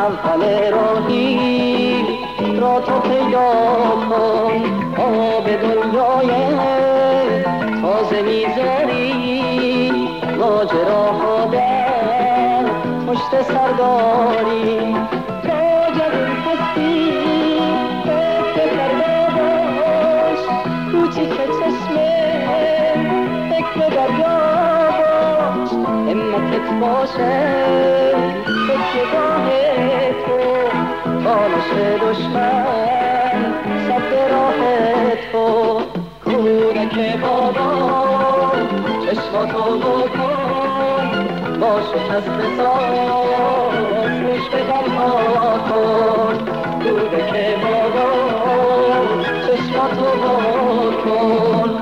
اول راهی را تو پیدا کن. آب دنیای تازه میذاری، ماجراها در پشت سرداری. تا جوون هستی فکر کرده باش، کوچیک چشمه فکر دریا باش. همتت باشه فکر گاه تو، تانش دشمن صد راه تو. کودک بابا چشماتو بکن، با شکست ساز روش به غمها کن. کودک بابا چشماتو بکن.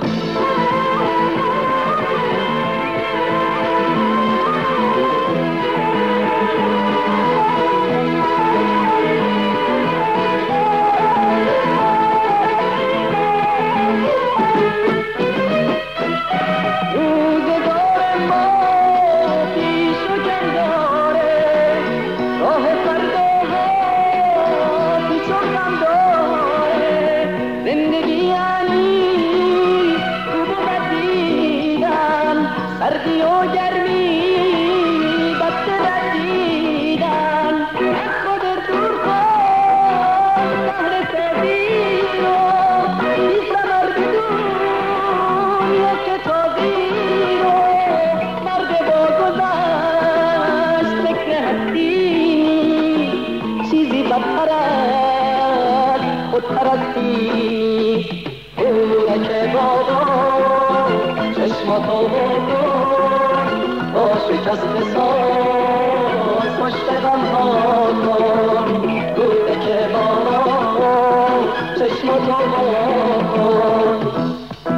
سردی و گرمی بسته ردیدن، خودت دور کن بحر سردی رو، بی ثمر بدون یک تازی رو. مرد با گذشت فکر هستی، چیزی بدتر از خودپرستی. کودک بابا چشماتو بکن، با شکست ساز پشت غمها کن. کودک بابا چشماتو بکن.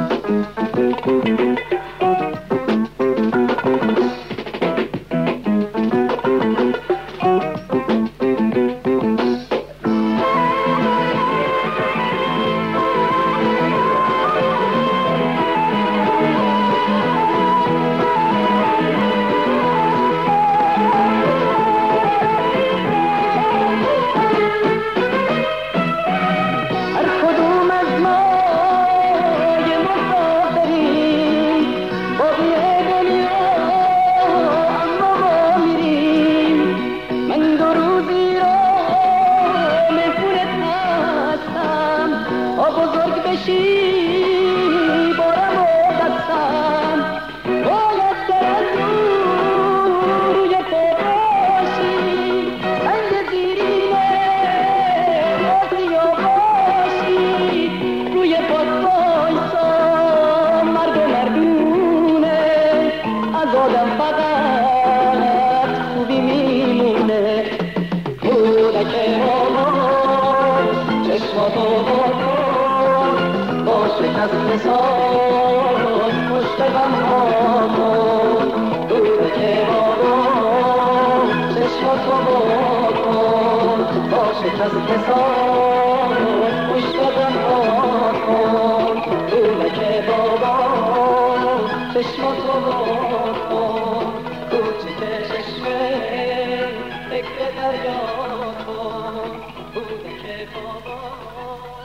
شکست ساز پشت غمها کن. کودک بابا چشماتو بکن، با شکست ساز پشت غمها کن. کودک بابا چشماتو بکن، کوچیک چشمه فکر دریا کن. کودک بابا